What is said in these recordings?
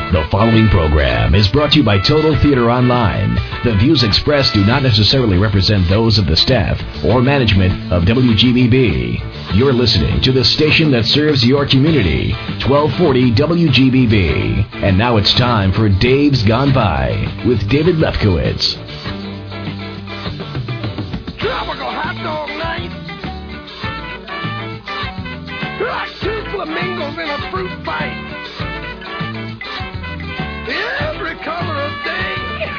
The following program is brought to you by Total Theater Online. The views expressed do not necessarily represent those of the staff or management of WGBB. You're listening to the station that serves your community, 1240 WGBB. And now it's time for Dave's Gone By with David Lefkowitz. Tropical hot dog night. Like two flamingos in a fruit fight. Every color of day,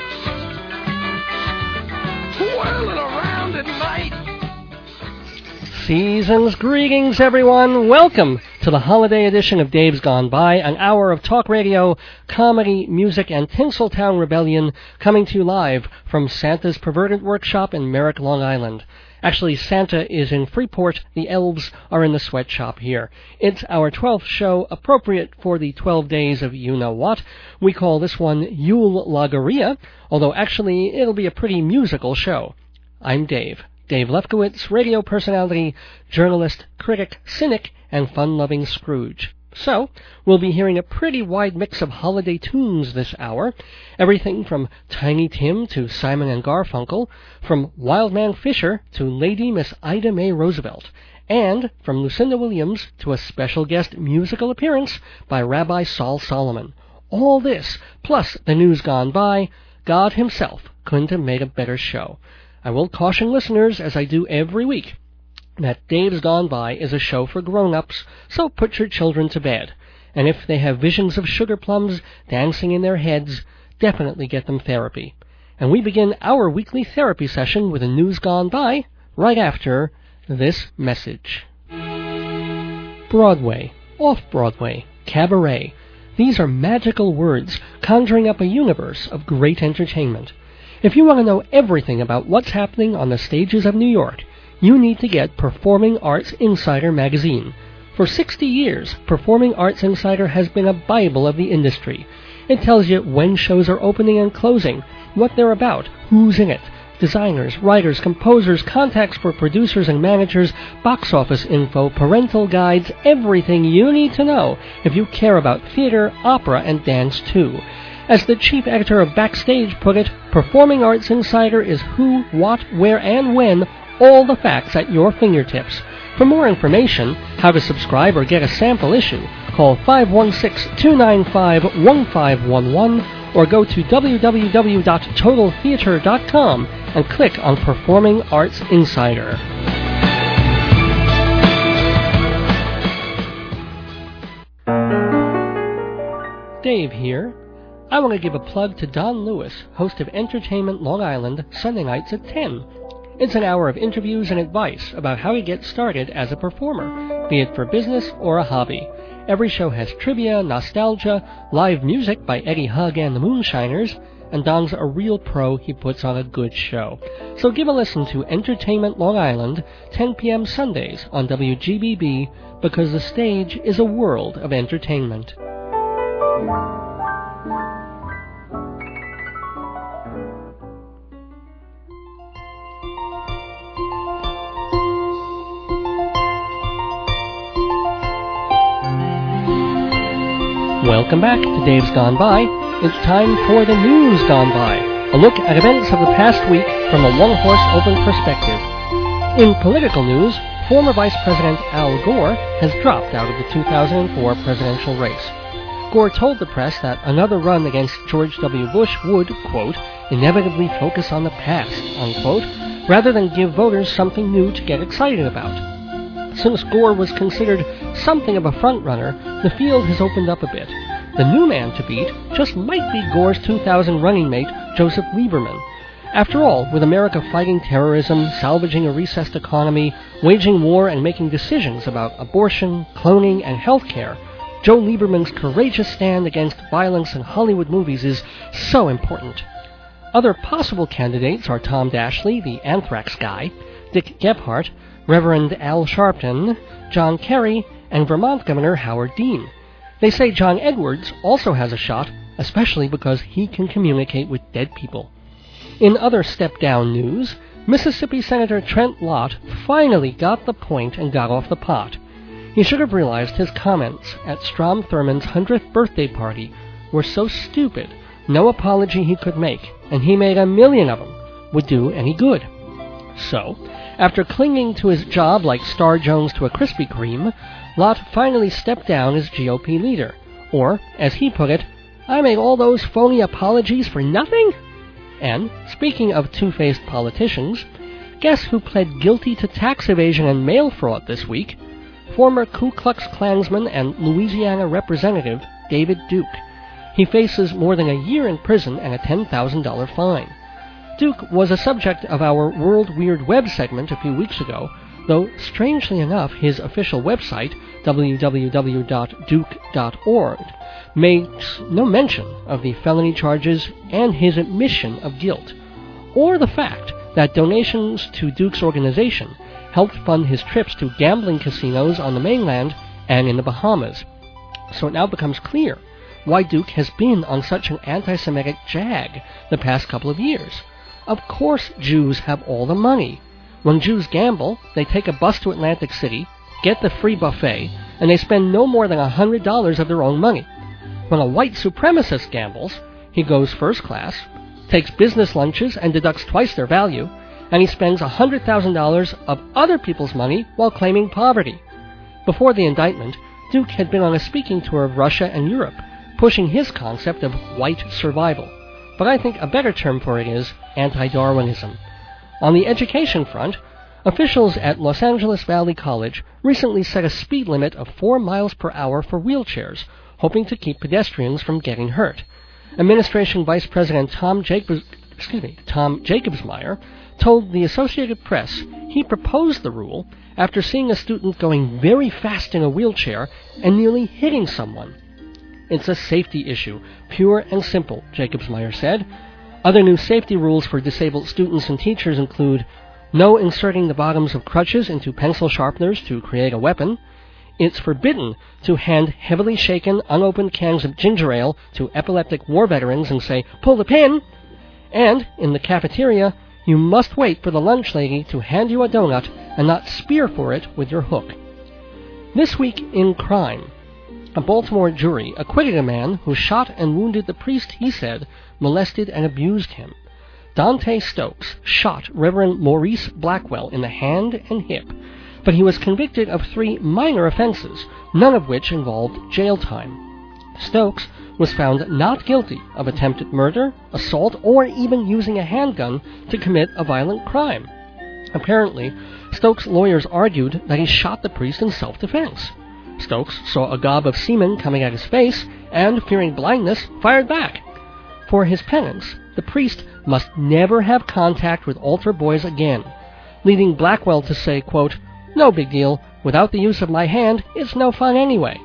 whirling around at night. Season's greetings, everyone. Welcome to the holiday edition of Dave's Gone By, an hour of talk radio, comedy, music, and Tinseltown Rebellion, coming to you live from Santa's Perverted Workshop in Merrick, Long Island. Actually, Santa is in Freeport. The elves are in the sweatshop here. It's our 12th show, appropriate for the 12 days of you-know-what. We call this one Yule Logorrhea, although actually it'll be a pretty musical show. I'm Dave Lefkowitz, radio personality, journalist, critic, cynic, and fun-loving Scrooge. So, we'll be hearing a pretty wide mix of holiday tunes this hour. Everything from Tiny Tim to Simon and Garfunkel, from Wildman Fisher to Lady Miss Ida May Roosevelt, and from Lucinda Williams to a special guest musical appearance by Rabbi Saul Solomon. All this, plus the news gone by, God himself couldn't have made a better show. I will caution listeners, as I do every week, that Dave's Gone By is a show for grown-ups, so put your children to bed. And if they have visions of sugar plums dancing in their heads, definitely get them therapy. And we begin our weekly therapy session with a news gone by right after this message. Broadway, off-Broadway, cabaret. These are magical words conjuring up a universe of great entertainment. If you want to know everything about what's happening on the stages of New York, you need to get Performing Arts Insider magazine. For 60 years, Performing Arts Insider has been a Bible of the industry. It tells you when shows are opening and closing, what they're about, who's in it, designers, writers, composers, contacts for producers and managers, box office info, parental guides, everything you need to know if you care about theater, opera, and dance too. As the chief editor of Backstage put it, Performing Arts Insider is who, what, where, and when, all the facts at your fingertips. For more information, how to subscribe or get a sample issue, call 516-295-1511 or go to www.totaltheater.com and click on Performing Arts Insider. Dave here. I want to give a plug to Don Lewis, host of Entertainment Long Island, Sunday nights at 10. It's an hour of interviews and advice about how to get started as a performer, be it for business or a hobby. Every show has trivia, nostalgia, live music by Eddie Hugg and the Moonshiners, and Don's a real pro. He puts on a good show. So give a listen to Entertainment Long Island, 10 p.m. Sundays on WGBB, because the stage is a world of entertainment. Welcome back to Dave's Gone By. It's time for the news gone by, a look at events of the past week from a one-horse open perspective. In political news, former Vice President Al Gore has dropped out of the 2004 presidential race. Gore told the press that another run against George W. Bush would, quote, inevitably focus on the past, unquote, rather than give voters something new to get excited about. Since Gore was considered something of a frontrunner, the field has opened up a bit. The new man to beat just might be Gore's 2000 running mate, Joseph Lieberman. After all, with America fighting terrorism, salvaging a recessed economy, waging war, and making decisions about abortion, cloning, and health care, Joe Lieberman's courageous stand against violence in Hollywood movies is so important. Other possible candidates are Tom Dashley, the anthrax guy, Dick Gephardt, Reverend Al Sharpton, John Kerry, and Vermont Governor Howard Dean. They say John Edwards also has a shot, especially because he can communicate with dead people. In other step-down news, Mississippi Senator Trent Lott finally got the point and got off the pot. He should have realized his comments at Strom Thurmond's 100th birthday party were so stupid no apology he could make, and he made 1 million of them, would do any good. So, after clinging to his job like Star Jones to a Krispy Kreme, Lott finally stepped down as GOP leader. Or, as he put it, I made all those phony apologies for nothing? And, speaking of two-faced politicians, guess who pled guilty to tax evasion and mail fraud this week? Former Ku Klux Klansman and Louisiana Representative David Duke. He faces more than a year in prison and a $10,000 fine. Duke was a subject of our World Weird Web segment a few weeks ago, though, strangely enough, his official website, www.duke.org, makes no mention of the felony charges and his admission of guilt, or the fact that donations to Duke's organization helped fund his trips to gambling casinos on the mainland and in the Bahamas. So it now becomes clear why Duke has been on such an anti-Semitic jag the past couple of years. Of course Jews have all the money. When Jews gamble, they take a bus to Atlantic City, get the free buffet, and they spend no more than $100 of their own money. When a white supremacist gambles, he goes first class, takes business lunches and deducts twice their value, and he spends $100,000 of other people's money while claiming poverty. Before the indictment, Duke had been on a speaking tour of Russia and Europe, pushing his concept of white survival. But I think a better term for it is anti-Darwinism. On the education front, officials at Los Angeles Valley College recently set a speed limit of 4 miles per hour for wheelchairs, hoping to keep pedestrians from getting hurt. Administration Vice President Tom Jacobsmeyer told the Associated Press he proposed the rule after seeing a student going very fast in a wheelchair and nearly hitting someone. It's a safety issue, pure and simple, Jacobsmeyer said. Other new safety rules for disabled students and teachers include no inserting the bottoms of crutches into pencil sharpeners to create a weapon. It's forbidden to hand heavily shaken, unopened cans of ginger ale to epileptic war veterans and say, pull the pin! And, in the cafeteria, you must wait for the lunch lady to hand you a donut and not spear for it with your hook. This week in crime, a Baltimore jury acquitted a man who shot and wounded the priest he said molested and abused him. Dante Stokes shot Reverend Maurice Blackwell in the hand and hip, but he was convicted of 3 minor offenses, none of which involved jail time. Stokes was found not guilty of attempted murder, assault, or even using a handgun to commit a violent crime. Apparently, Stokes' lawyers argued that he shot the priest in self-defense. Stokes saw a gob of semen coming at his face and, fearing blindness, fired back. For his penance, the priest must never have contact with altar boys again, leading Blackwell to say, quote, no big deal, without the use of my hand, it's no fun anyway.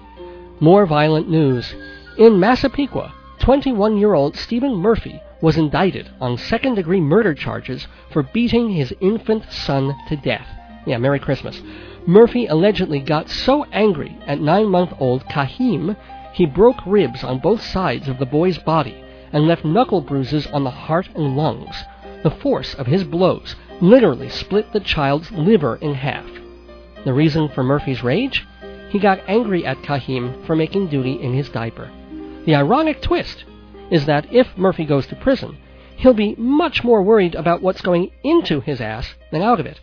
More violent news. In Massapequa, 21-year-old Stephen Murphy was indicted on second-degree murder charges for beating his infant son to death. Yeah, Merry Christmas. Murphy allegedly got so angry at 9-month-old Kahim, he broke ribs on both sides of the boy's body and left knuckle bruises on the heart and lungs. The force of his blows literally split the child's liver in half. The reason for Murphy's rage? He got angry at Kahim for making duty in his diaper. The ironic twist is that if Murphy goes to prison, he'll be much more worried about what's going into his ass than out of it.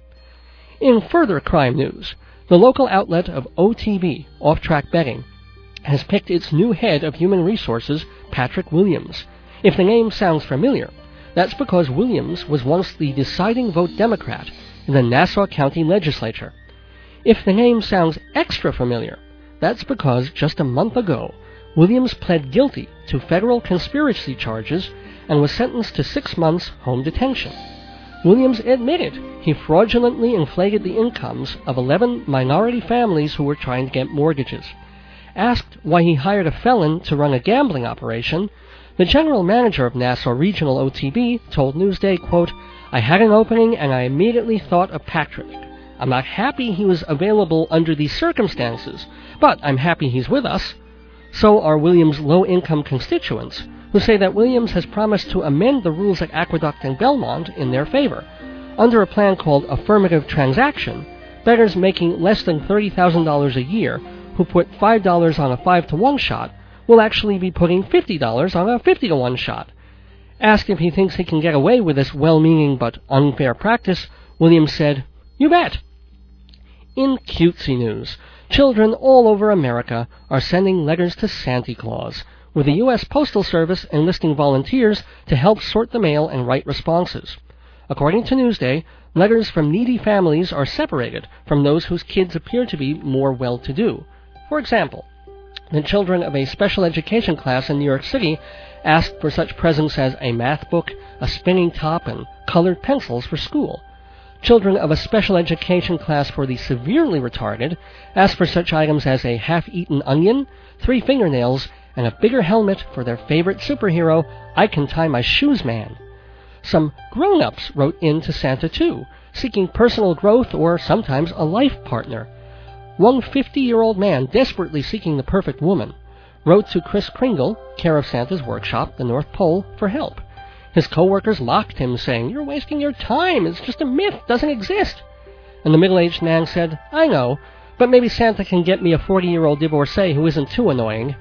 In further crime news, the local outlet of OTB, Off Track Betting, has picked its new head of human resources, Patrick Williams. If the name sounds familiar, that's because Williams was once the deciding vote Democrat in the Nassau County Legislature. If the name sounds extra familiar, that's because just a month ago, Williams pled guilty to federal conspiracy charges and was sentenced to 6 months home detention. Williams admitted he fraudulently inflated the incomes of 11 minority families who were trying to get mortgages. Asked why he hired a felon to run a gambling operation, the general manager of Nassau Regional OTB told Newsday, quote, I had an opening and I immediately thought of Patrick. I'm not happy he was available under these circumstances, but I'm happy he's with us. So are Williams' low-income constituents, who say that Williams has promised to amend the rules at Aqueduct and Belmont in their favor. Under a plan called Affirmative Transaction, bettors making less than $30,000 a year who put $5 on a 5-to-1 shot will actually be putting $50 on a 50-to-1 shot. Asked if he thinks he can get away with this well-meaning but unfair practice, Williams said, "You bet." In cutesy news, children all over America are sending letters to Santa Claus, with the U.S. Postal Service enlisting volunteers to help sort the mail and write responses. According to Newsday, letters from needy families are separated from those whose kids appear to be more well-to-do. For example, the children of a special education class in New York City asked for such presents as a math book, a spinning top, and colored pencils for school. Children of a special education class for the severely retarded asked for such items as a half-eaten onion, 3 fingernails, and a bigger helmet for their favorite superhero, I Can Tie My Shoes Man. Some grown-ups wrote in to Santa, too, seeking personal growth or sometimes a life partner. One 50-year-old man, desperately seeking the perfect woman, wrote to Kris Kringle, care of Santa's workshop, the North Pole, for help. His co-workers mocked him, saying, "You're wasting your time. It's just a myth. Doesn't exist." And the middle-aged man said, "I know, but maybe Santa can get me a 40-year-old divorcee who isn't too annoying."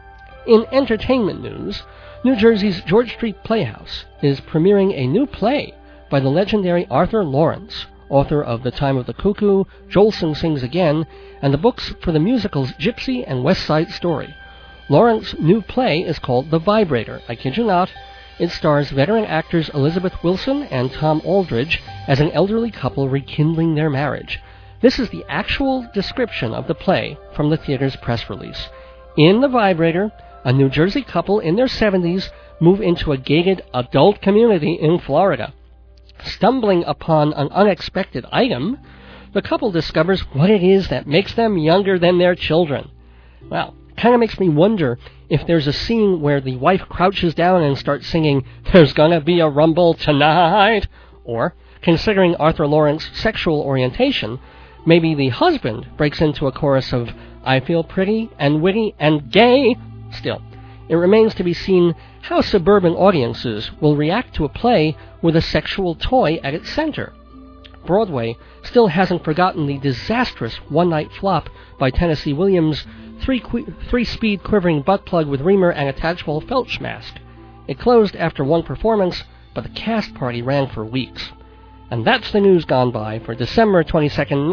In entertainment news, New Jersey's George Street Playhouse is premiering a new play by the legendary Arthur Laurents, author of The Time of the Cuckoo, Jolson Sings Again, and the books for the musicals Gypsy and West Side Story. Laurents' new play is called The Vibrator. I kid you not. It stars veteran actors Elizabeth Wilson and Tom Aldridge as an elderly couple rekindling their marriage. This is the actual description of the play from the theater's press release. In The Vibrator, a New Jersey couple in their 70s move into a gated adult community in Florida. Stumbling upon an unexpected item, the couple discovers what it is that makes them younger than their children. Well, kind of makes me wonder if there's a scene where the wife crouches down and starts singing, "There's gonna be a rumble tonight," or, considering Arthur Laurents' sexual orientation, maybe the husband breaks into a chorus of, "I feel pretty and witty and gay." Still, it remains to be seen how suburban audiences will react to a play with a sexual toy at its center. Broadway still hasn't forgotten the disastrous one-night flop by Tennessee Williams' three-speed quivering butt plug with reamer and attachable Felch mask. It closed after one performance, but the cast party ran for weeks. And that's the news gone by for December 22nd,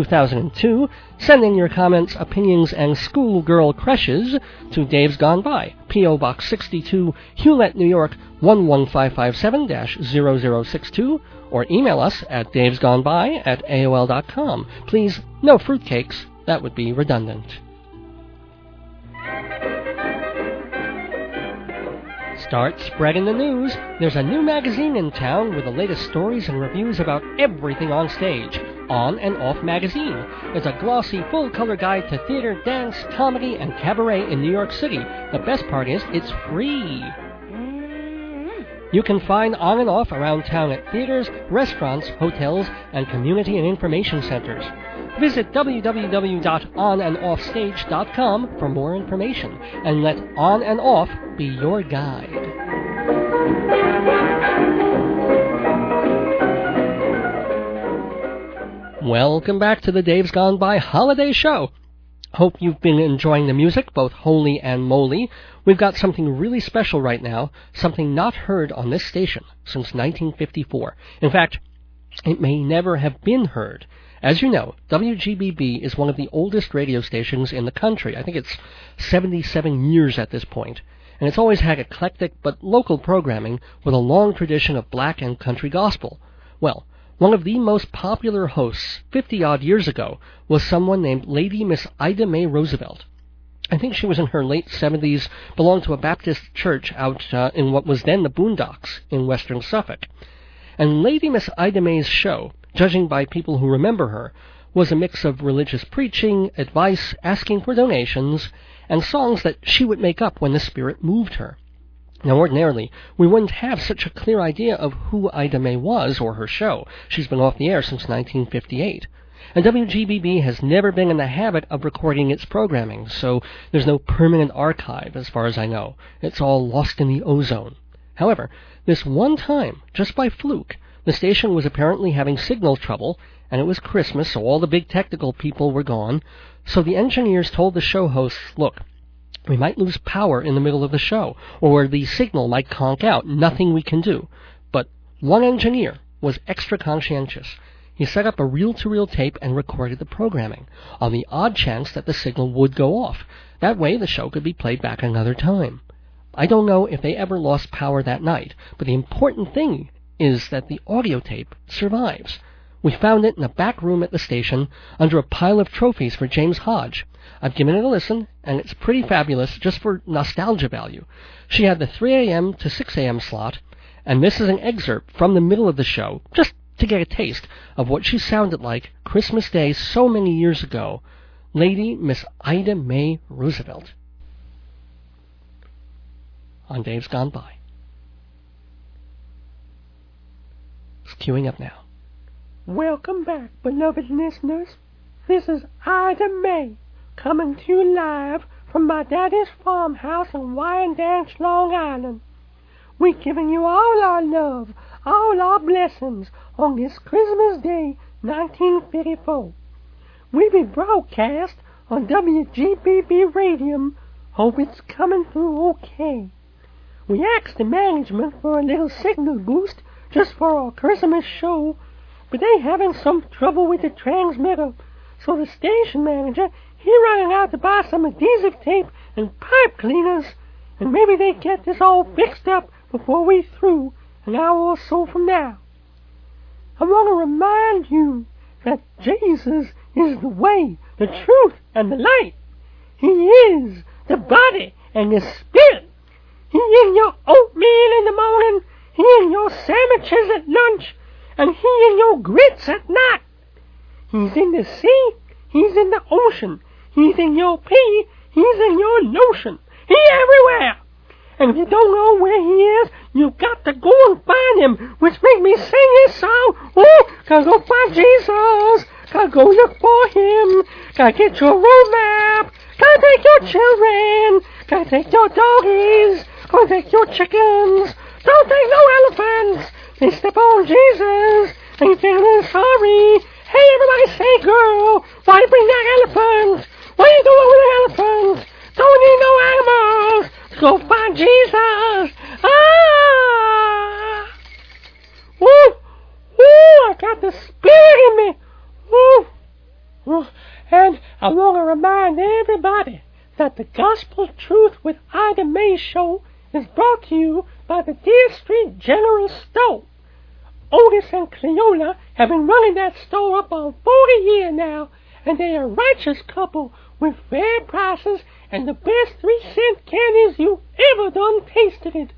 2002. Send in your comments, opinions, and schoolgirl crushes to Dave's Gone By, P.O. Box 62, Hewlett, New York, 11557-0062, or email us at davesgoneby@aol.com. Please, no fruitcakes. That would be redundant. Start spreading the news. There's a new magazine in town with the latest stories and reviews about everything on stage. On and Off Magazine. It's a glossy, full-color guide to theater, dance, comedy, and cabaret in New York City. The best part is it's free. You can find On and Off around town at theaters, restaurants, hotels, and community and information centers. Visit www.onandoffstage.com for more information, and let On and Off be your guide. Welcome back to the Dave's Gone By Holiday Show. Hope you've been enjoying the music, both holy and moly. We've got something really special right now, something not heard on this station since 1954. In fact, it may never have been heard. As you know, WGBB is one of the oldest radio stations in the country. I think it's 77 years at this point. And it's always had eclectic but local programming with a long tradition of black and country gospel. Well, one of the most popular hosts 50-odd years ago was someone named Lady Miss Ida Mae Roosevelt. I think she was in her late 70s, belonged to a Baptist church out in what was then the Boondocks in western Suffolk. And Lady Miss Ida Mae's show, judging by people who remember her, was a mix of religious preaching, advice, asking for donations, and songs that she would make up when the Spirit moved her. Now, ordinarily, we wouldn't have such a clear idea of who Ida Mae was or her show. She's been off the air since 1958. And WGBB has never been in the habit of recording its programming, so there's no permanent archive as far as I know. It's all lost in the ozone. However, this one time, just by fluke, the station was apparently having signal trouble, and it was Christmas, so all the big technical people were gone. So the engineers told the show hosts, look, We might lose power in the middle of the show, or where the signal might conk out. Nothing we can do. But one engineer was extra conscientious. He set up a reel-to-reel tape and recorded the programming, on the odd chance that the signal would go off. That way the show could be played back another time. I don't know if they ever lost power that night, but the important thing is that the audio tape survives. We found it in a back room at the station under a pile of trophies for James Hodge. I've given it a listen, and it's pretty fabulous just for nostalgia value. She had the 3 a.m. to 6 a.m. slot, and this is an excerpt from the middle of the show, just to get a taste of what she sounded like Christmas Day so many years ago. Lady Miss Ida Mae Roosevelt. On Dave's Gone By. It's queuing up now. Welcome back, beloved listeners. This is Ida Mae, coming to you live from my daddy's farmhouse in Wyandanch, Long Island. We're giving you all our love, all our blessings on this Christmas Day, 1954. We be broadcast on WGBB Radio. Hope it's coming through okay. We asked the management for a little signal boost just for our Christmas show, but they having some trouble with the transmitter, so the station manager, he running out to buy some adhesive tape and pipe cleaners, and maybe they get this all fixed up before we through an hour or so from now. I want to remind you that Jesus is the way, the truth, and the light. He is the body and the spirit. He in your oatmeal in the morning, he in your sandwiches at lunch, and he in your grits at night. He's in the sea, he's in the ocean, he's in your pee, he's in your lotion. He everywhere. And if you don't know where he is, you've got to go and find him, which make me sing this song. Oh, gotta go find Jesus, gotta go look for him, gotta get your roadmap, gotta take your children, gotta take your doggies, gotta take your chickens, don't take no elephants. They step on Jesus, and you're feeling sorry. Hey, everybody say, girl, why you bring that elephant? What you doing with the elephant? Don't need no animals. Go find Jesus. Ah! Woo! Woo! I got the spirit in me. Woo! Woo! And I want to remind everybody that the Gospel Truth with Ida Mae show is brought to you by the Deer Street General Store. Otis and Cleola have been running that store up on 40 years now, and they are a righteous couple with fair prices and the best 3-cent candies you ever done tasted it.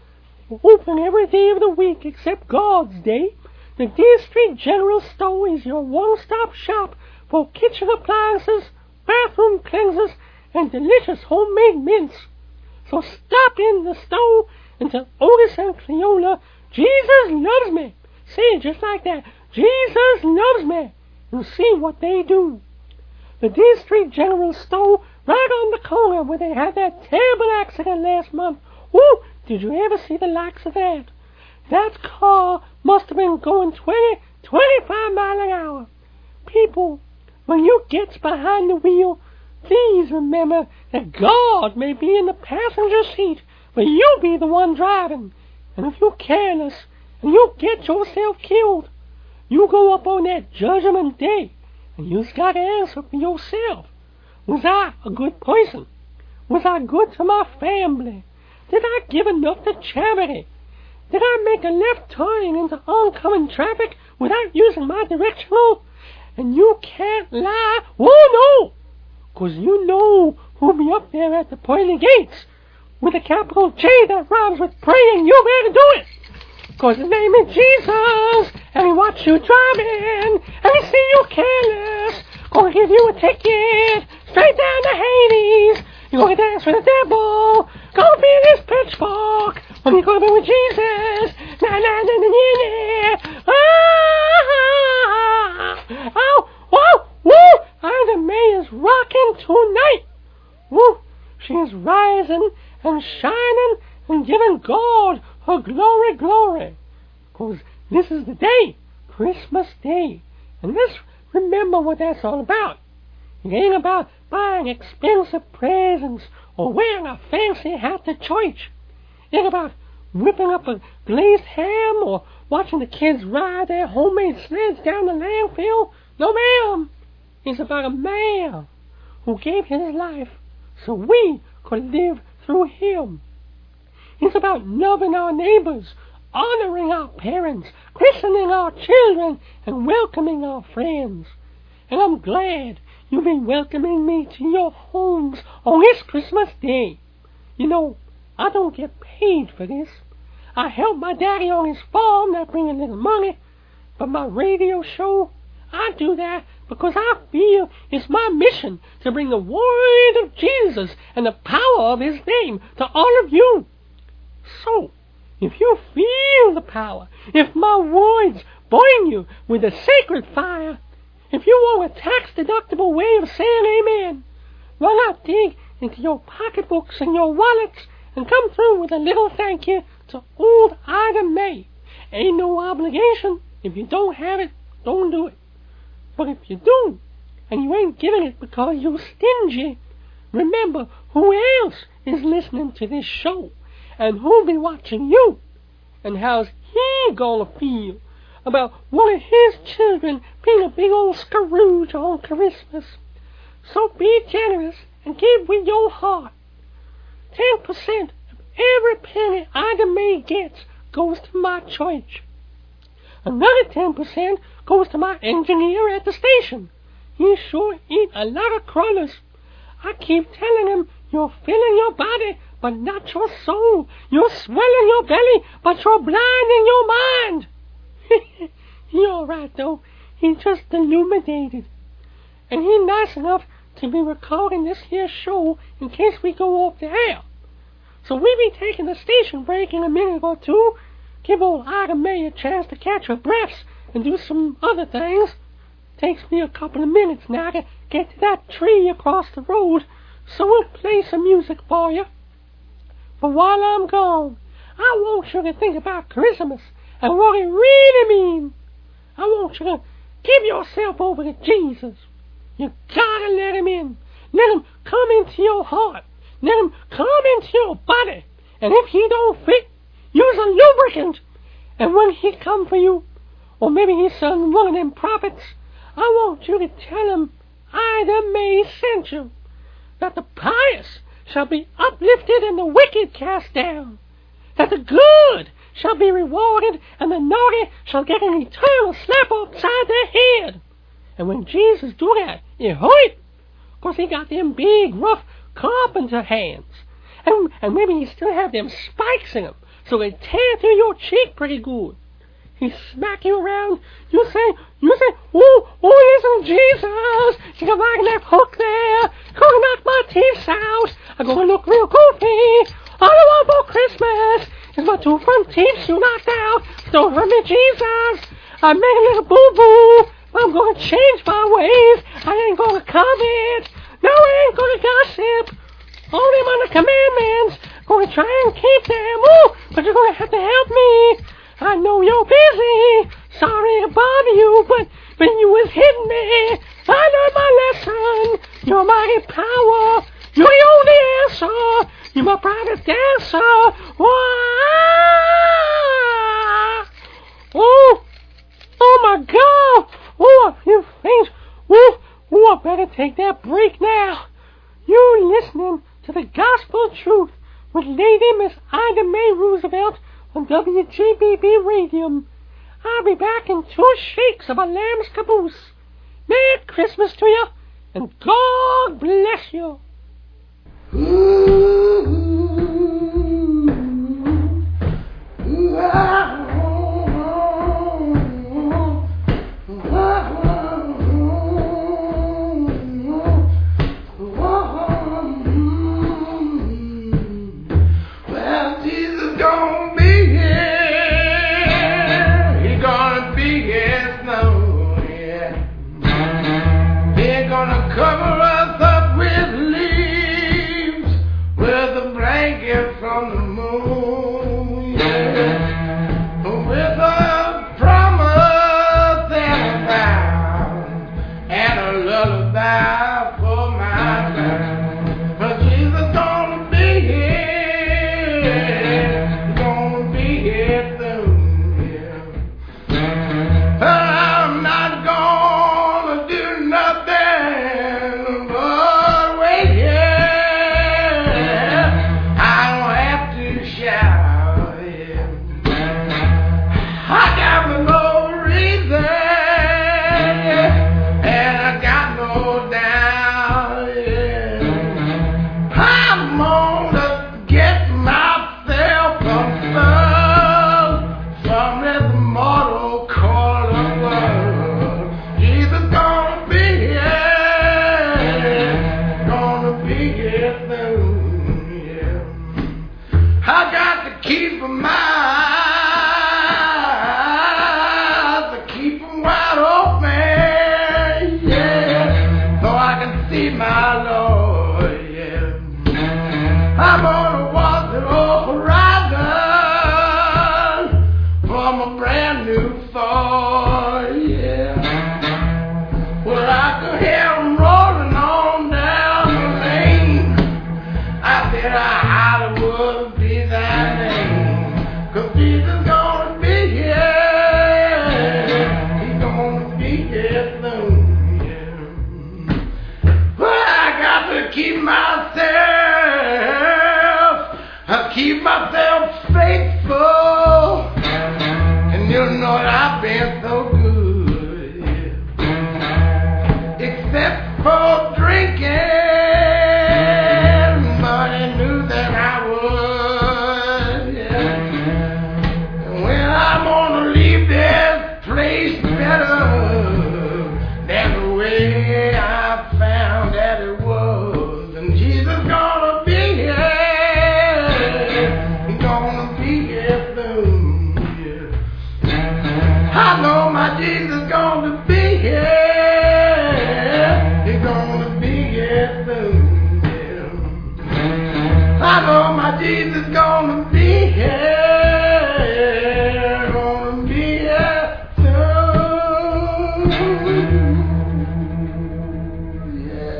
Open every day of the week except God's Day. The Deer Street General Store is your one-stop shop for kitchen appliances, bathroom cleansers, and delicious homemade mints. So stop in the store and tell Otis and Cleola, Jesus loves me. Say it just like that. Jesus loves me. And see what they do. The Deer Street General Store, right on the corner where they had that terrible accident last month. Woo! Did you ever see the likes of that? That car must have been going 25 miles an hour. People, when you get behind the wheel, please remember that God may be in the passenger seat, but you be the one driving. And if you're careless and you get yourself killed, you go up on that judgment day, and you've got to answer for yourself. Was I a good person? Was I good to my family? Did I give enough to charity? Did I make a left turn into oncoming traffic without using my directional? And you can't lie. Oh, no! 'Cause you know who'll be up there at the pearly gates with a capital J that rhymes with praying. You better do it. 'Cause his name is Jesus, and he watch you driving, and he see you careless. Gonna give you a ticket straight down to Hades. You're gonna dance with the devil. Gonna be in his pitchfork when you're gonna be with Jesus. Na na na na na na. Ah! Oh! Whoa! Woo! Ida Mae is rocking tonight. Woo! She is rising and shining and giving God her glory, glory. 'Cause this is the day, Christmas Day. And let's remember what that's all about. It ain't about buying expensive presents or wearing a fancy hat to church. It ain't about whipping up a glazed ham or watching the kids ride their homemade sleds down the landfill. No, ma'am. It's about a man who gave his life so we could live through him. It's about loving our neighbors, honoring our parents, christening our children, and welcoming our friends. And I'm glad you've been welcoming me to your homes on this Christmas Day. You know, I don't get paid for this. I help my daddy on his farm, that bring a little money. But my radio show, I do that because I feel it's my mission to bring the word of Jesus and the power of his name to all of you. So, if you feel the power, if my words burn you with a sacred fire, if you want a tax-deductible way of saying amen, why not dig into your pocketbooks and your wallets and come through with a little thank you to old Ida May. Ain't no obligation. If you don't have it, don't do it. But if you do, and you ain't giving it because you're stingy, remember who else is listening to this show, and who'll be watching you, and how's he gonna feel about one of his children being a big old Scrooge on Christmas. So be generous and give with your heart. 10% of every penny Ida May gets goes to my church. Another 10% goes to my engineer at the station. He sure eat a lot of crullers. I keep telling him, you're filling your body, but not your soul. You're swelling your belly, but you're blinding your mind. He all right, though. He just illuminated. And he nice enough to be recording this here show in case we go off the air. So we be taking the station break in a minute or two, give old Ida May a chance to catch her breaths and do some other things. Takes me a couple of minutes now to get to that tree across the road, so we'll play some music for you. But while I'm gone, I want you to think about Christmas and what it really means. I want you to give yourself over to Jesus. You gotta let him in. Let him come into your heart. Let him come into your body. And if he don't fit, use a lubricant. And when he come for you, or maybe he's son one of them prophets, I want you to tell him Ida May sent you. That the pious shall be uplifted and the wicked cast down. That the good shall be rewarded and the naughty shall get an eternal slap upside their head. And when Jesus do that, it hurt, because he got them big, rough carpenter hands. And maybe he still have them spikes in him, so they tear through your cheek pretty good. He smack you around, you say, oh, listen, Jesus, you got that hook there, gonna knock my teeth out, I'm gonna look real goofy, all I want for Christmas is my 2 front teeth you knocked out, don't hurt me, Jesus, I made a little boo-boo, I'm gonna change my ways, I ain't gonna comment, no, I ain't gonna gossip, all them other commandments, gonna try and keep them, but you're gonna have to help me. I know you're busy. Sorry to bother you, but you was hitting me. I learned my lesson. You're my power. You're the only answer. You're my private dancer. Oh my God. Oh, I feel faint. I better take that break now. You're listening to the Gospel Truth with Lady Miss Ida May Roosevelt on WGBB Radio. I'll be back in 2 shakes of a lamb's caboose. Merry Christmas to you, and God bless you. Cover us up with leaves. Well, my Lord, yeah. I'm gonna walk the old horizon from a brand new fall, yeah. Well, I could hear them rolling on down the lane. I said, Hollywood be thy name, 'cause Jesus gonna be here. He's gonna be here soon, yeah. But I got to keep myself faithful. And you know that I've been so good, yeah. Except for drinking, but I knew that I would, yeah. And when I'm gonna leave this place better than the way I found that it was. And Jesus gonna be here. He's gonna be here soon, yeah. I know my Jesus gonna be here. He's gonna be here soon, yeah. I know my Jesus gonna be here. Gonna be here soon, yeah.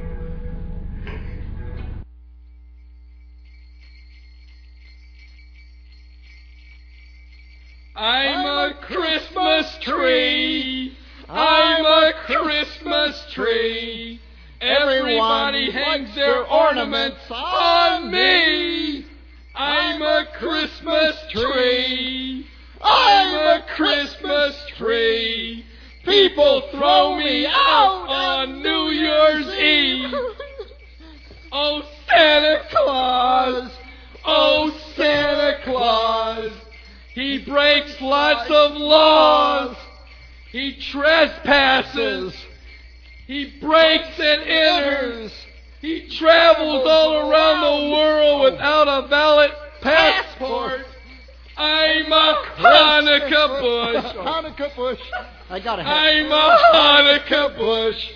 I'm a Christmas tree. I'm a Christmas tree. Everybody hangs their ornaments on me. I'm a Christmas tree. I'm a Christmas tree. People throw me out on New Year's Eve. Oh, Santa Claus. Oh, Santa Claus. He breaks lots of laws. He trespasses. He breaks and enters. He travels all around the world without a valid passport. I'm a Hanukkah bush. Hanukkah bush. I got it. I'm a Hanukkah bush.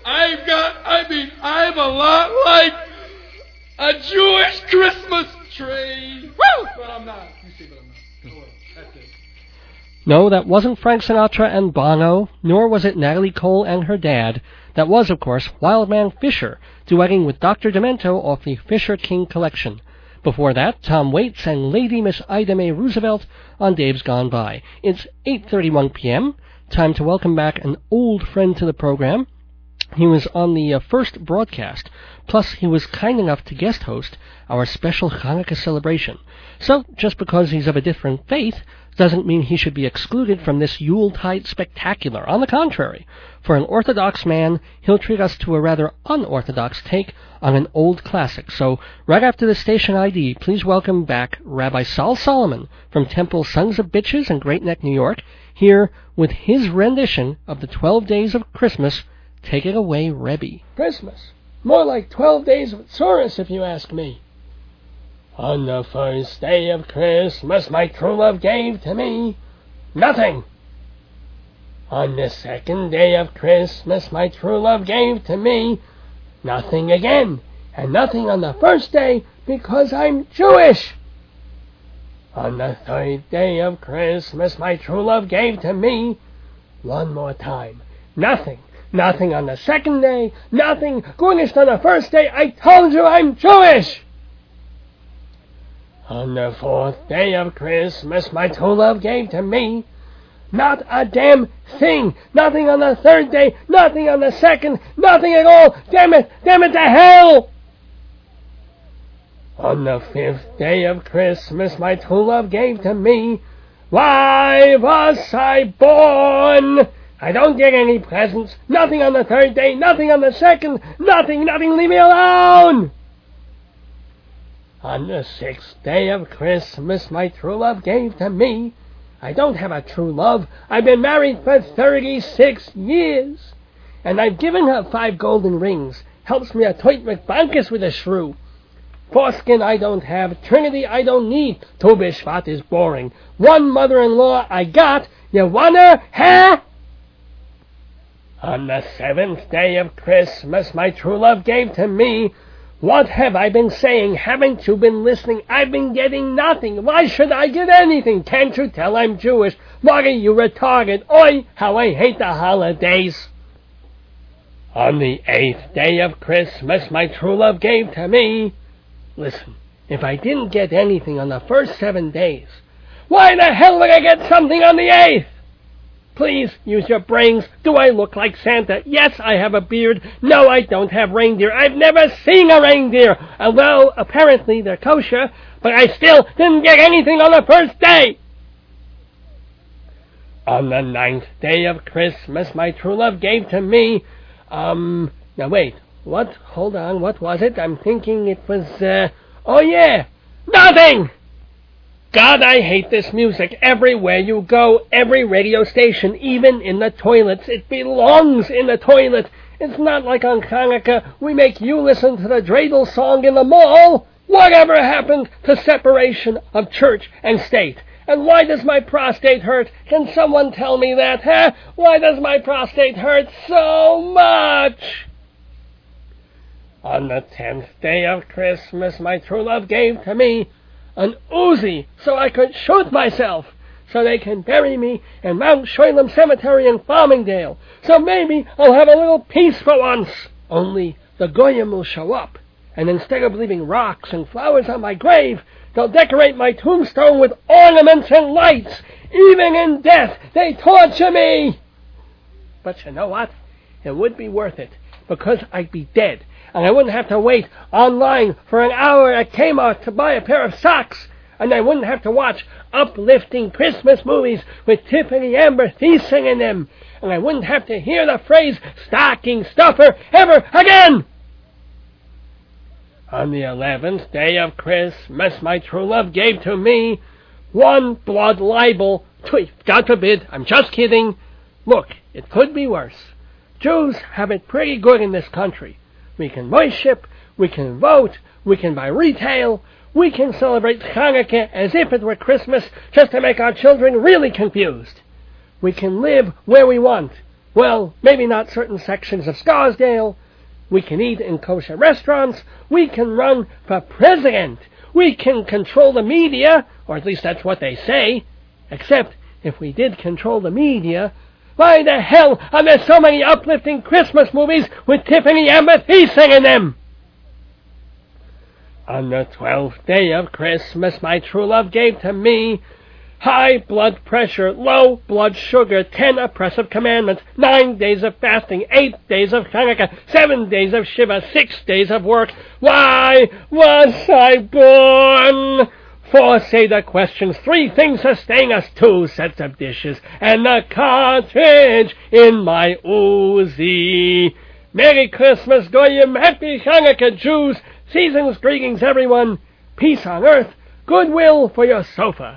I'm a lot like a Jewish Christmas tree. Woo! But I'm not. You see, but I'm not. Oh, well, that's it. No, that wasn't Frank Sinatra and Bono, nor was it Natalie Cole and her dad. That was, of course, Wildman Fisher, duetting with Dr. Demento off the Fisher King collection. Before that, Tom Waits and Lady Miss Ida Mae Roosevelt on Dave's Gone By. It's 8:31 p.m. Time to welcome back an old friend to the program. He was on the first broadcast, plus he was kind enough to guest host our special Hanukkah celebration. So, just because he's of a different faith doesn't mean he should be excluded from this Yuletide spectacular. On the contrary, for an Orthodox man, he'll treat us to a rather unorthodox take on an old classic. So, right after the station ID, please welcome back Rabbi Sol Solomon from Temple Sons of Bitches in Great Neck, New York, here with his rendition of the 12 Days of Christmas. Take it away, Rebbe. Christmas. More like 12 days of Tsuris, if you ask me. On the first day of Christmas, my true love gave to me nothing. On the second day of Christmas, my true love gave to me nothing again. And nothing on the first day, because I'm Jewish. On the third day of Christmas, my true love gave to me one more time. Nothing. Nothing on the second day. Nothing. Goodness, on the first day, I told you I'm Jewish. On the fourth day of Christmas, my true love gave to me not a damn thing. Nothing on the third day. Nothing on the second. Nothing at all. Damn it to hell. On the fifth day of Christmas, my true love gave to me. Why was I born? I don't get any presents. Nothing on the third day. Nothing on the second. Nothing. Leave me alone. On the sixth day of Christmas, my true love gave to me. I don't have a true love. I've been married for 36 years. And I've given her 5 golden rings. Helps me a toit McBankus with a shrew. Foreskin I don't have. Trinity I don't need. Tu B'Shvat is boring. One mother-in-law I got. You want her? Huh? On the 7th day of Christmas, my true love gave to me. What have I been saying? Haven't you been listening? I've been getting nothing. Why should I get anything? Can't you tell I'm Jewish? Muggy, you retarded. Oi, how I hate the holidays. On the 8th day of Christmas, my true love gave to me. Listen, if I didn't get anything on the first 7 days, why the hell would I get something on the 8th? Please, use your brains. Do I look like Santa? Yes, I have a beard. No, I don't have reindeer. I've never seen a reindeer. Although, apparently, they're kosher, but I still didn't get anything on the first day. On the 9th day of Christmas, my true love gave to me, now wait, what? Hold on, what was it? I'm thinking it was, oh yeah, nothing! God, I hate this music. Everywhere you go, every radio station, even in the toilets. It belongs in the toilet. It's not like on Hanukkah, we make you listen to the dreidel song in the mall. Whatever happened to separation of church and state? And why does my prostate hurt? Can someone tell me that, huh? Why does my prostate hurt so much? On the 10th day of Christmas, my true love gave to me an Uzi so I could shoot myself, so they can bury me in Mount Sholem Cemetery in Farmingdale. So maybe I'll have a little peace for once. Only the Goyim will show up, and instead of leaving rocks and flowers on my grave, they'll decorate my tombstone with ornaments and lights. Even in death, they torture me. But you know what? It would be worth it, because I'd be dead, and I wouldn't have to wait online for an hour at Kmart to buy a pair of socks, and I wouldn't have to watch uplifting Christmas movies with Tiffany Amber Thiessen in them, and I wouldn't have to hear the phrase stocking stuffer ever again. On the 11th day of Christmas, my true love gave to me one blood libel. God forbid, I'm just kidding. Look, it could be worse. Jews have it pretty good in this country. We can worship, we can vote, we can buy retail, we can celebrate Hanukkah as if it were Christmas just to make our children really confused. We can live where we want. Well, maybe not certain sections of Scarsdale. We can eat in kosher restaurants. We can run for president. We can control the media, or at least that's what they say. Except, if we did control the media, why the hell are there so many uplifting Christmas movies with Tiffany Amber Thiessen in them? On the 12th day of Christmas, my true love gave to me high blood pressure, low blood sugar, 10 oppressive commandments, 9 days of fasting, 8 days of Hanukkah, 7 days of Shiva, 6 days of work. Why was I born? 4 Seder questions, 3 things sustain us, 2 sets of dishes, and a cartridge in my Uzi. Merry Christmas, Goyim, Happy Hanukkah, Jews, season's greetings, everyone, peace on earth, goodwill for your sofa.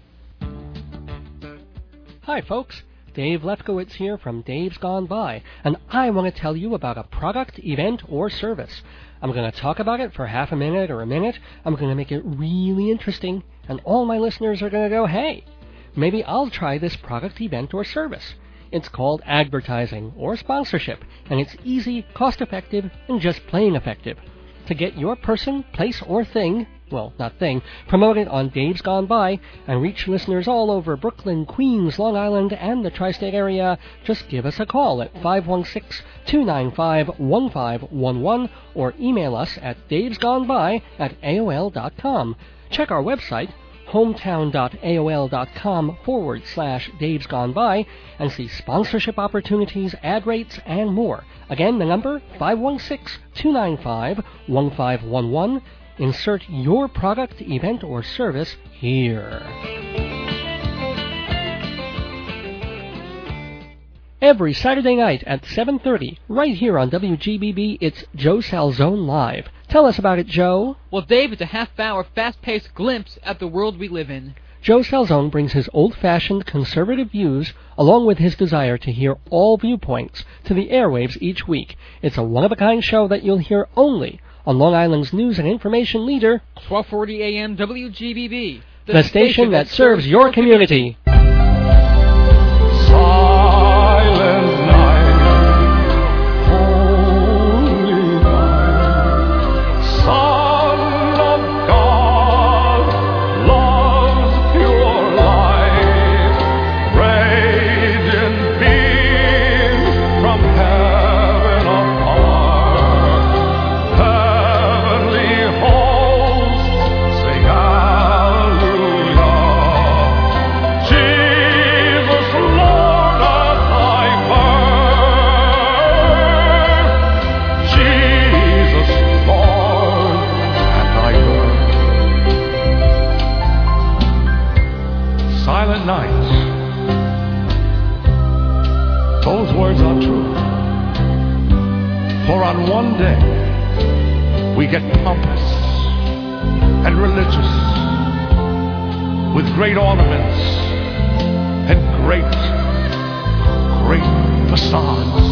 Hi folks, Dave Lefkowitz here from Dave's Gone By, and I want to tell you about a product, event, or service. I'm going to talk about it for half a minute or a minute. I'm going to make it really interesting, and all my listeners are going to go, hey, maybe I'll try this product, event, or service. It's called advertising or sponsorship, and it's easy, cost-effective, and just plain effective. To get your person, place, or thing, well, not thing, promoted on Dave's Gone By and reach listeners all over Brooklyn, Queens, Long Island, and the tri-state area, just give us a call at 516-295-1511 or email us at davesgoneby@aol.com. Check our website, hometown.aol.com/Dave's Gone By, and see sponsorship opportunities, ad rates, and more. Again, the number, 516-295-1511. Insert your product, event, or service here. Every Saturday night at 7:30, right here on WGBB, it's Joe Salzone Live. Tell us about it, Joe. Well, Dave, it's a half-hour, fast-paced glimpse at the world we live in. Joe Salzone brings his old-fashioned conservative views, along with his desire to hear all viewpoints, to the airwaves each week. It's a one-of-a-kind show that you'll hear only on Long Island's news and information leader, 1240 AM WGBB, the station that serves your community. Silent night, we get pompous and religious with great ornaments and great facades.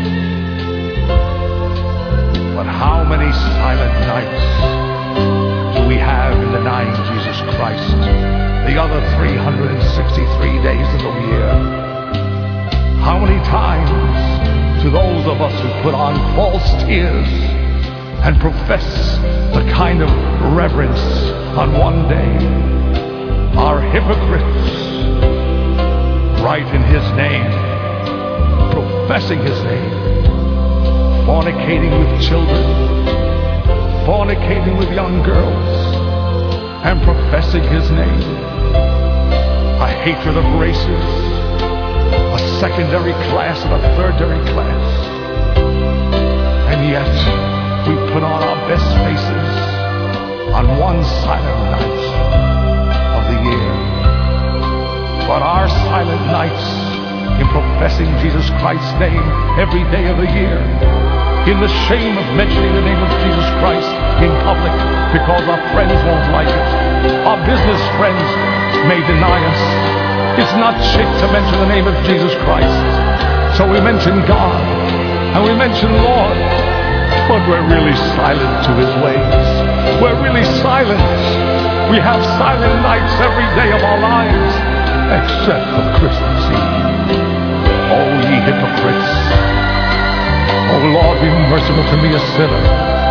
But how many silent nights do we have in denying Jesus Christ the other 363 days of the year? How many times to those of us who put on false tears and profess the kind of reverence on one day are hypocrites, right in His name, professing His name, fornicating with children, fornicating with young girls, and professing His name. A hatred of races, a secondary class and a thirdary class. And yet, we put on our best faces on one silent night of the year. But our silent nights in professing Jesus Christ's name every day of the year, in the shame of mentioning the name of Jesus Christ in public because our friends won't like it, our business friends may deny us. It's not chic to mention the name of Jesus Christ. So we mention God and we mention Lord, but we're really silent to His ways. We're really silent. We have silent nights every day of our lives, except for Christmas Eve. Oh, ye hypocrites. Oh, Lord, be merciful to me, a sinner.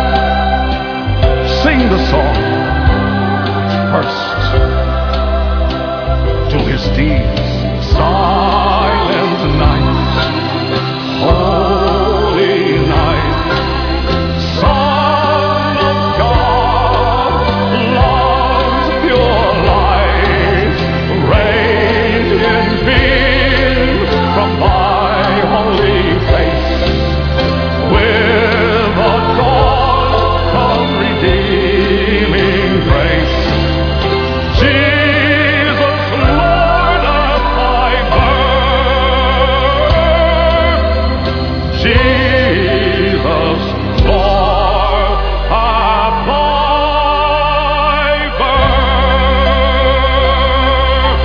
Sing the song. First, to His deeds. Silent night, holy night, Son of God, love's pure light, rain in beam from Thy holy face, with a dawn of redeeming grace. Jesus, Lord of Thy birth, Jesus, Lord of Thy birth.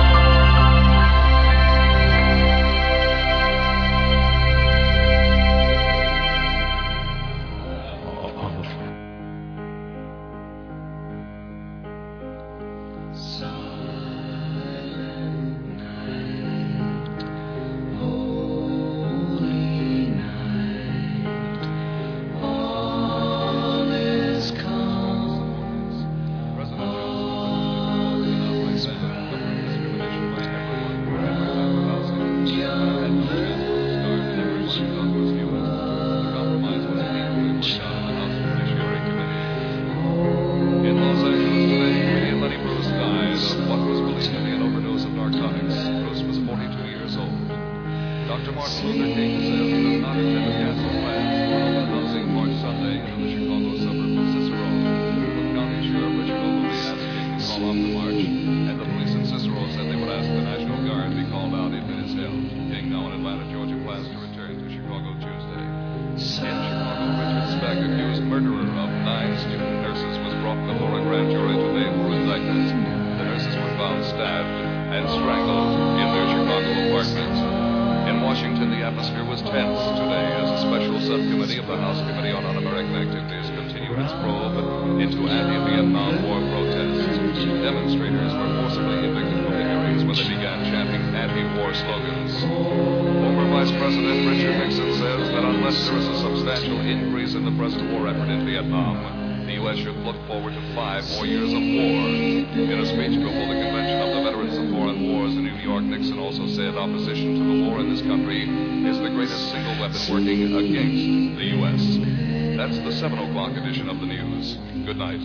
In Los Angeles today, comedian Lenny Bruce died of what was believed to be an overdose of narcotics. Bruce was 42 years old. Dr. Martin Luther King says he does not intend to cancel plans for open housing March Sunday in the Chicago suburb of Cicero. Cook County Sheriff Richard Lowe will be asked King to call off the march, and the police in Cicero said they would ask the National Guard be called out if it is held. King, now in Atlanta, Georgia, plans to return to Chicago Tuesday. In Chicago, Richard Speck, accused murderer of 9 student nurses, was brought before a grand jury today for indictment. The nurses were found stabbed and strangled in their Chicago apartment. In Washington, the atmosphere was tense today as a special subcommittee of the House Committee on Un-American Activities continued its probe into anti-Vietnam War protests. Demonstrators were forcibly evicted from the hearings when they began chanting anti-war slogans. Former Vice President Richard Nixon says that unless there is a substantial increase in the present war effort in Vietnam, the U.S. should look forward to 5 more years of war. In a speech before the Convention of the Veterans of Foreign Wars in New York, Nixon also said opposition to the war in this country is the greatest single weapon working against the U.S. That's the 7 o'clock edition of the news. Good night.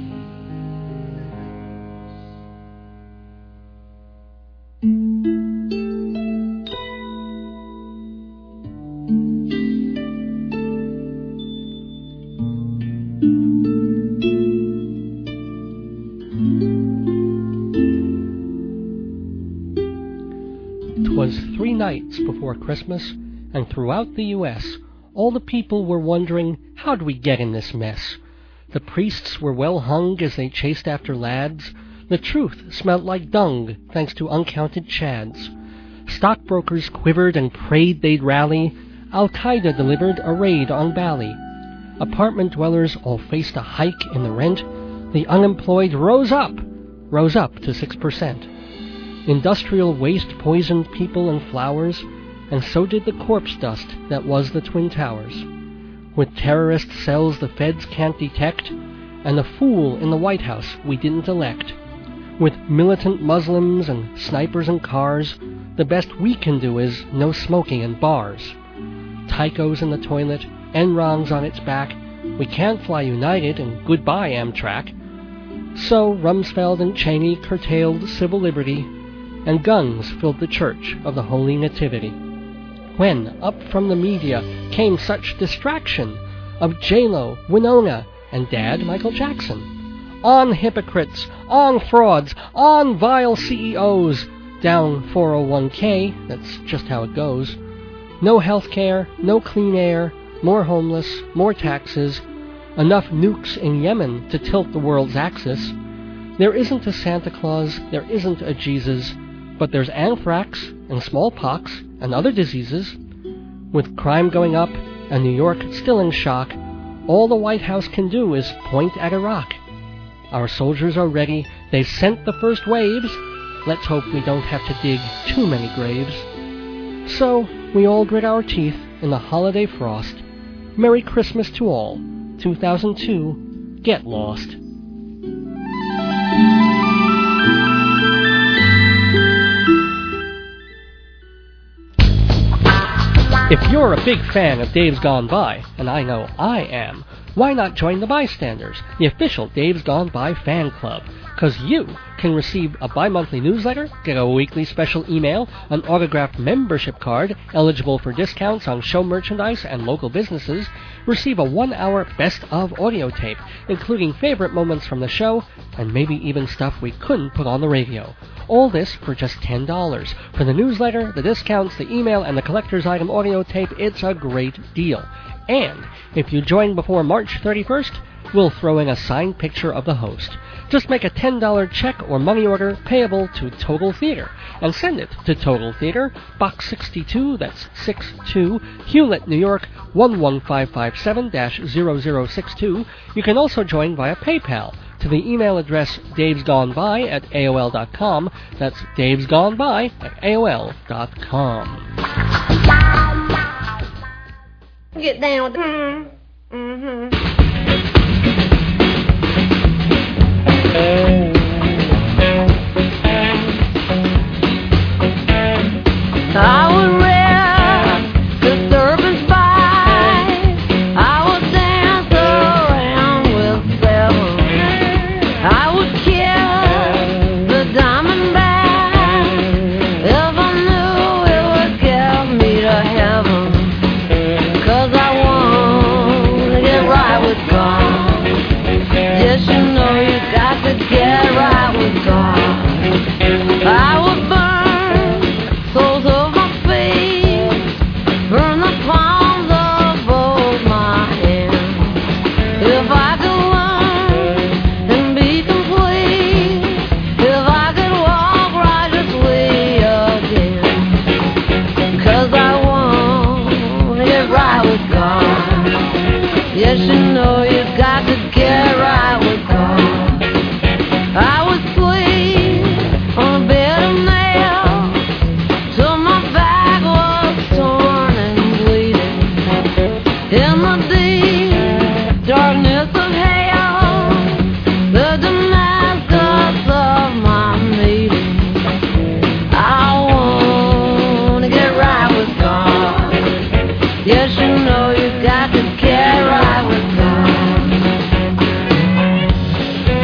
Was 3 nights before Christmas, and throughout the U.S., all the people were wondering, how do we get in this mess? The priests were well hung as they chased after lads. The truth smelt like dung, thanks to uncounted chads. Stockbrokers quivered and prayed they'd rally. Al-Qaeda delivered a raid on Bali. Apartment dwellers all faced a hike in the rent. The unemployed rose up to 6%. Industrial waste poisoned people and flowers, and so did the corpse dust that was the Twin Towers. With terrorist cells the feds can't detect, and the fool in the White House we didn't elect. With militant Muslims and snipers and cars, the best we can do is no smoking in bars. Tycho's in the toilet, Enron's on its back. We can't fly United, and goodbye Amtrak. So Rumsfeld and Cheney curtailed civil liberty, and guns filled the church of the Holy Nativity. When, up from the media, came such distraction of J-Lo, Winona, and Dad Michael Jackson. On hypocrites, on frauds, on vile CEOs, down 401k, that's just how it goes. No health care, no clean air, more homeless, more taxes, enough nukes in Yemen to tilt the world's axis. There isn't a Santa Claus, there isn't a Jesus, but there's anthrax and smallpox and other diseases. With crime going up and New York still in shock, all the White House can do is point at Iraq. Our soldiers are ready, they've sent the first waves. Let's hope we don't have to dig too many graves. So, we all grit our teeth in the holiday frost. Merry Christmas to all. 2002, get lost. If you're a big fan of Dave's Gone By, and I know I am, why not join the Bystanders, the official Dave's Gone By fan club? Because you can receive a bi-monthly newsletter, get a weekly special email, an autographed membership card, eligible for discounts on show merchandise and local businesses, receive a 1-hour best-of audio tape, including favorite moments from the show, and maybe even stuff we couldn't put on the radio. All this for just $10. For the newsletter, the discounts, the email, and the collector's item audio tape, it's a great deal. And if you join before March 31st, we'll throw in a signed picture of the host. Just make a $10 check or money order payable to Total Theater and send it to Total Theater, Box 62, that's 62, Hewlett, New York, 11557-0062. You can also join via PayPal to the email address davesgoneby@aol.com. That's davesgoneby@aol.com. Get down with the... Mm-hmm. I would rap disturbance vibes. I would dance around with devils. I would kill the Diamondback if I knew it would get me to heaven. 'Cause I want to get right with God. Yes, you know you got to get right with God. I would burn souls of my face, burn the palms of both my hands. If I could learn and be complete, if I could walk righteously again. 'Cause I want to get right with God. Yes, you know you got to get right with God. I would sleep on a bed of nails till my back was torn and bleeding. In the deep darkness of hell, the Damascus of my meeting. I want to get right with God. Yes, you know you got to get right with God.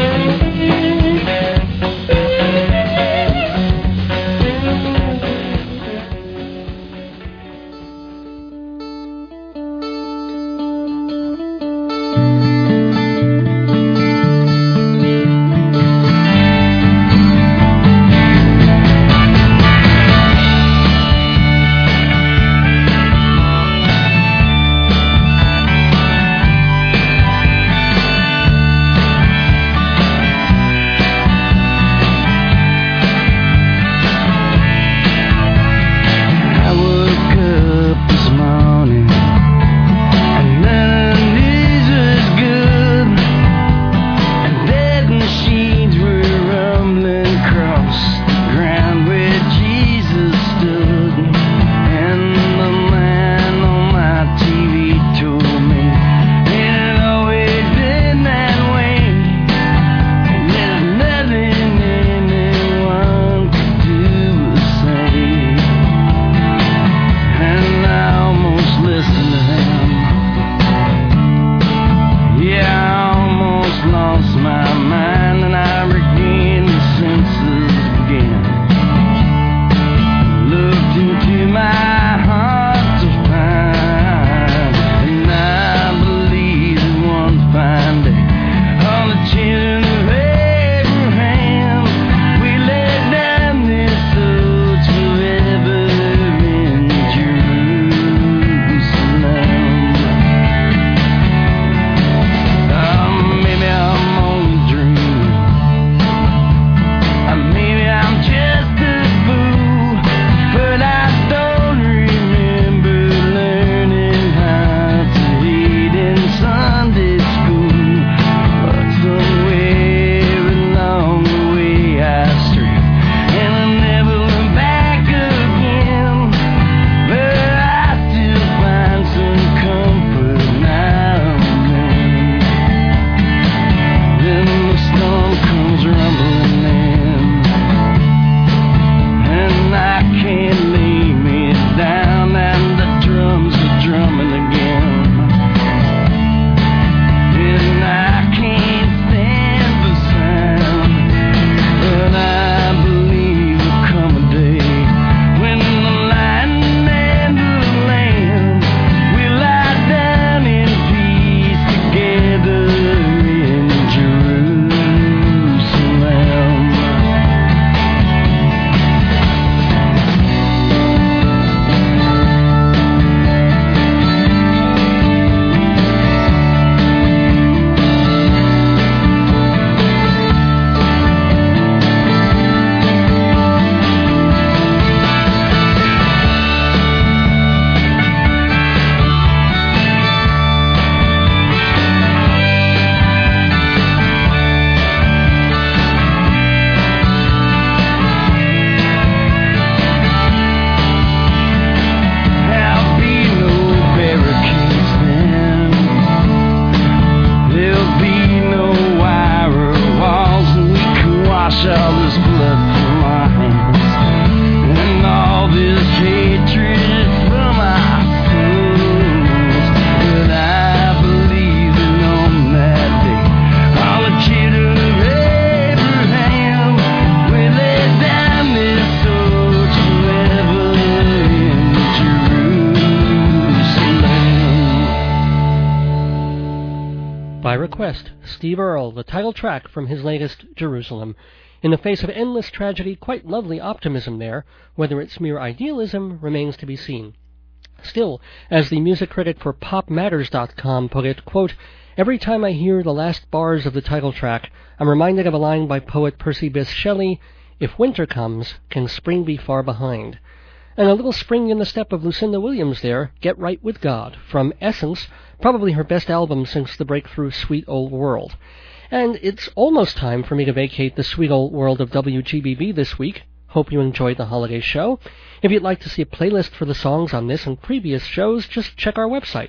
By request, Steve Earle, the title track from his latest Jerusalem. In the face of endless tragedy, quite lovely optimism there. Whether it's mere idealism remains to be seen. Still, as the music critic for PopMatters.com put it, quote, "Every time I hear the last bars of the title track, I'm reminded of a line by poet Percy Bysshe Shelley, 'If winter comes, can spring be far behind?' And a little spring in the step of Lucinda Williams there, Get Right With God, from Essence, probably her best album since the breakthrough Sweet Old World. And it's almost time for me to vacate the sweet old world of WGBB this week. Hope you enjoyed the holiday show. If you'd like to see a playlist for the songs on this and previous shows, just check our website,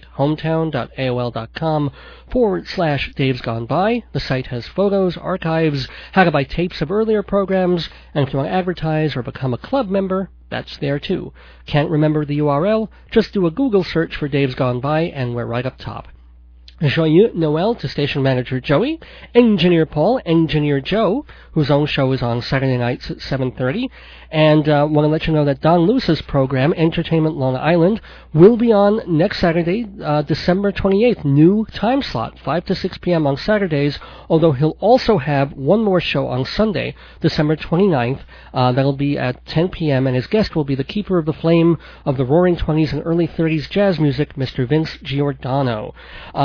hometown.aol.com/Dave's Gone By. The site has photos, archives, how to buy tapes of earlier programs, and if you want to advertise or become a club member, that's there too. Can't remember the URL? Just do a Google search for Dave's Gone By, and we're right up top. Joyeux Noel to station manager Joey, engineer Paul, engineer Joe, whose own show is on Saturday nights at 7:30, and want to let you know that Don Luce's program, Entertainment Long Island, will be on next Saturday, December 28th, new time slot, 5 to 6 p.m. on Saturdays, although he'll also have one more show on Sunday, December 29th, that'll be at 10 p.m., and his guest will be the keeper of the flame of the roaring 20s and early 30s jazz music, Mr. Vince Giordano.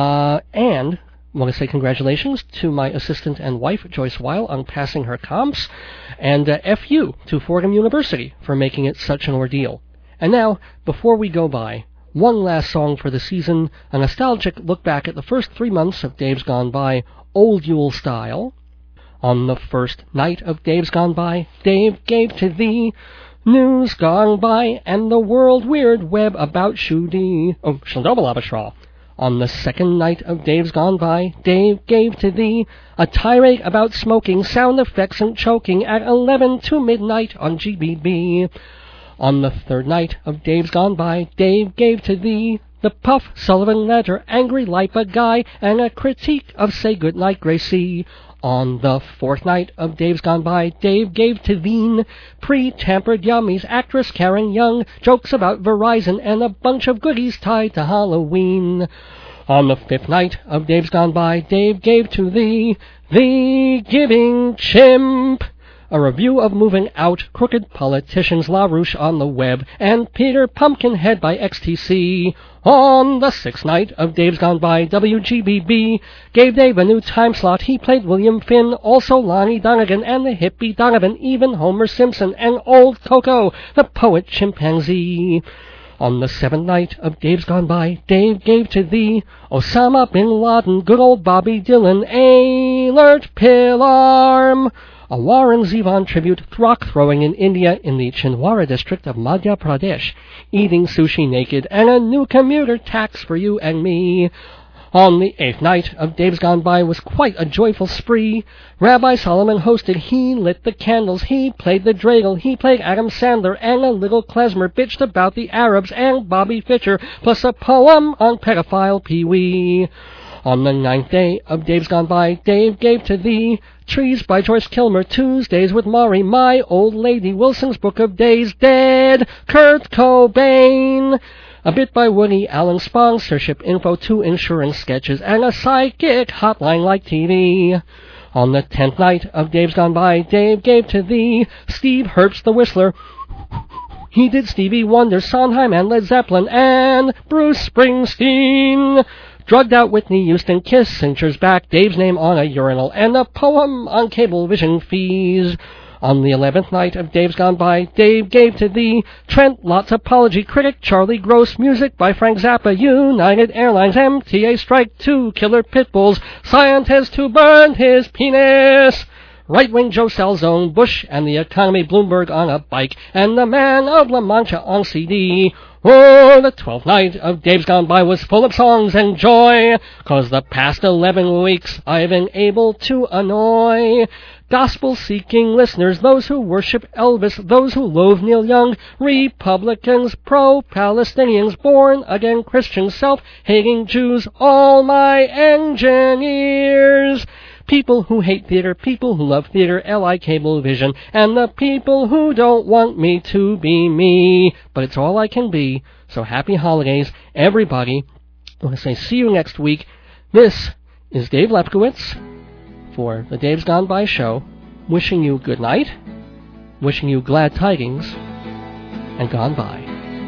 And I want to say congratulations to my assistant and wife, Joyce Weil, on passing her comps, and F.U. to Fordham University for making it such an ordeal. And now, before we go by, one last song for the season, a nostalgic look back at the first 3 months of Dave's Gone By, old Yule style. On the first night of Dave's Gone By, Dave gave to thee news gone by, and the world weird web about Shudi. Oh, Shaldobalabashra. On the second night of Dave's Gone By, Dave gave to thee a tirade about smoking, sound effects, and choking at 11 to midnight on GBB. On the third night of Dave's Gone By, Dave gave to thee the Puff Sullivan letter, angry Lipa guy, and a critique of Say Goodnight Gracie. On the fourth night of Dave's Gone By, Dave gave to thee pre-tampered yummies, actress Karen Young, jokes about Verizon, and a bunch of goodies tied to Halloween. On the fifth night of Dave's Gone By, Dave gave to thee the Giving Chimp, a review of Moving Out, Crooked Politicians, LaRouche on the Web, and Peter Pumpkinhead by XTC. On the sixth night of Dave's Gone By, WGBB gave Dave a new time slot. He played William Finn, also Lonnie Donegan, and the hippie Donovan, even Homer Simpson, and Old Coco, the poet chimpanzee. On the seventh night of Dave's Gone By, Dave gave to thee Osama Bin Laden, good old Bobby Dylan, Alert Pillarm, a Warren Zevon tribute, rock-throwing in India in the Chhindwara district of Madhya Pradesh, eating sushi naked, and a new commuter tax for you and me. On the eighth night of Dave's Gone By was quite a joyful spree. Rabbi Solomon hosted, he lit the candles, he played the dreidel, he played Adam Sandler, and a little klezmer bitched about the Arabs and Bobby Fischer, plus a poem on pedophile Pee-wee. On the ninth day of Dave's Gone By, Dave gave to thee Trees by Joyce Kilmer, Tuesdays with Maury, My Old Lady, Wilson's Book of Days, Dead, Kurt Cobain, a bit by Woody Allen, sponsorship info, 2 insurance sketches, and a psychic hotline like TV. On the 10th night of Dave's Gone By, Dave gave to thee Steve Herbst the Whistler. He did Stevie Wonder, Sondheim, and Led Zeppelin, and Bruce Springsteen. Drugged out Whitney Houston, Kissinger's back, Dave's name on a urinal, and a poem on Cablevision fees. On the 11th night of Dave's Gone By, Dave gave to thee Trent Lott's Apology, Critic Charlie Gross, music by Frank Zappa, United Airlines, MTA Strike, 2 Killer Pitbulls, scientist who burned his penis, right-wing Joe Salzone, Bush and the economy, Bloomberg on a bike, and the Man of La Mancha on CD. Oh, the 12th night of Dave's Gone By was full of songs and joy, 'cause the past 11 weeks I've been able to annoy gospel-seeking listeners, those who worship Elvis, those who loathe Neil Young, Republicans, pro-Palestinians, born-again Christians, self-hating Jews, all my engineers, people who hate theater, people who love theater, L.I. Cablevision, and the people who don't want me to be me. But it's all I can be, so happy holidays, everybody. I want to say see you next week. This is Dave Lepkowitz for the Dave's Gone By show, wishing you good night, wishing you glad tidings, and gone by.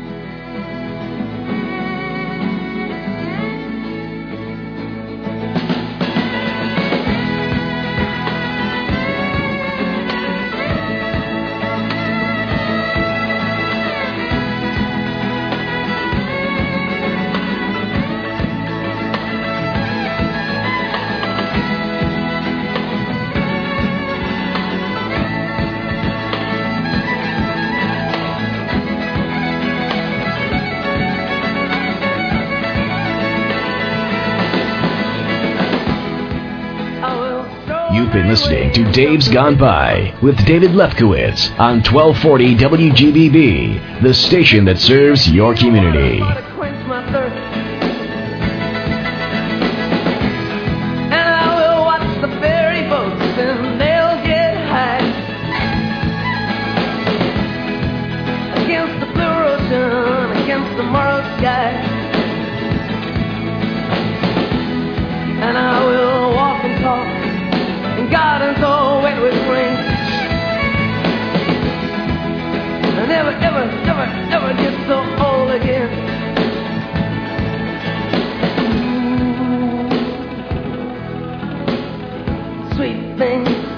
You've been listening to Dave's Gone By with David Lepkowitz on 1240 WGBB, the station that serves your community. And I will walk and talk in gardens all wet with rain. I never, ever, ever, ever get so old again. Sweet things